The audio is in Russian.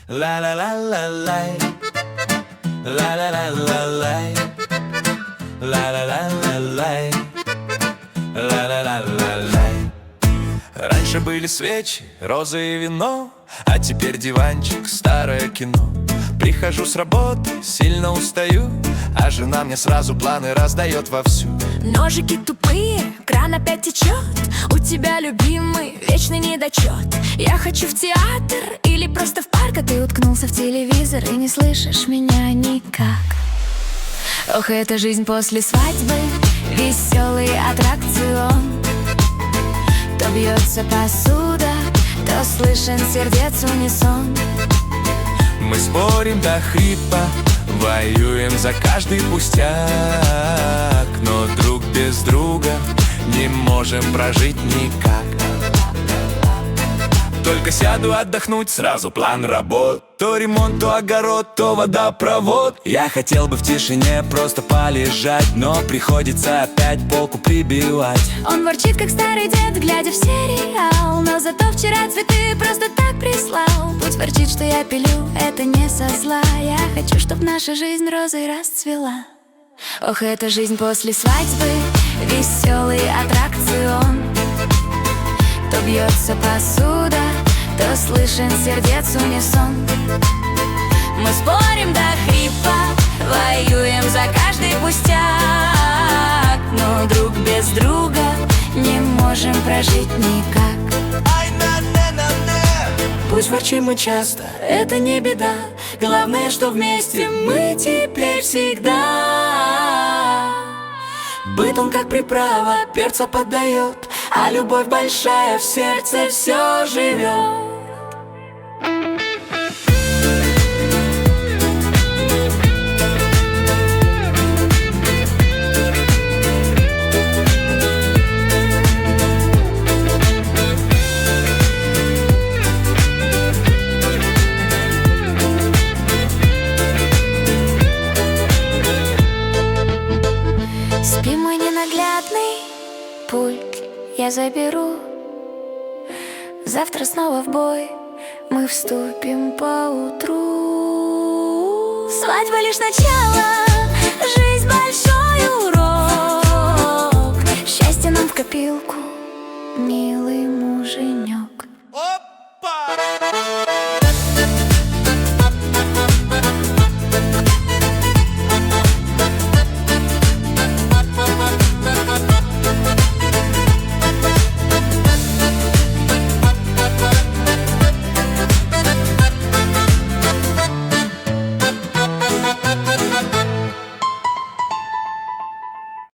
La la la la la. La la la la la. La la la la la. La la la la la. Раньше были свечи, розы и вино, а теперь диванчик, старое кино. Прихожу с работы, сильно устаю, а жена мне сразу планы раздает вовсю. Ножики тупые, кран опять течет, у тебя любимый вечный недочет. Я хочу в театр или просто в парк, а ты уткнулся в телевизор и не слышишь меня никак. Ох, это жизнь после свадьбы, веселый аттракцион. То бьется посуда, то слышен сердец унисон. Мы спорим до хрипа, воюем за каждый пустяк, но друг без друга не можем прожить никак. Только сяду отдохнуть, сразу план работ. То ремонт, то огород, то водопровод. Я хотел бы в тишине просто полежать, но приходится опять полку прибивать. Он ворчит, как старый дед, глядя в сериал, но зато вчера цветы просто так прислал. Пусть ворчит, что я пилю, это не со зла. Я хочу, чтоб наша жизнь розой расцвела. Ох, это жизнь после свадьбы, веселый аттракцион. То бьется посуда, то слышен сердец унисон. Мы спорим до хрипа, воюем за каждый пустяк, но друг без друга не можем прожить никак. Пусть ворчим мы часто, это не беда. Главное, что вместе мы теперь всегда. Быт он как приправа, перца поддает, а любовь большая в сердце все живет. Спи, мой ненаглядный, пульт я заберу. Завтра снова в бой мы вступим поутру. Свадьба лишь начало, жизнь большой урок. Счастье нам в копилку, милый муженек. Опа!